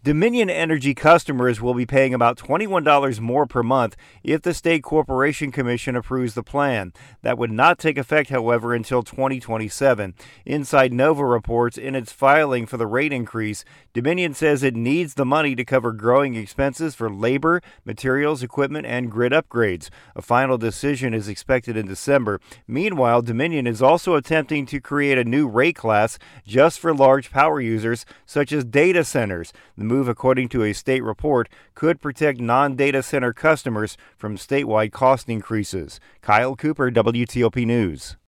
Dominion Energy customers will be paying about $21 more per month if the State Corporation Commission approves the plan. That would not take effect, however, until 2027. Inside Nova reports in its filing for the rate increase, Dominion says it needs the money to cover growing expenses for labor, materials, equipment, and grid upgrades. A final decision is expected in December. Meanwhile, Dominion is also attempting to create a new rate class just for large power users, such as data centers. The move, according to a state report, could protect non-data center customers from statewide cost increases. Kyle Cooper, WTOP News.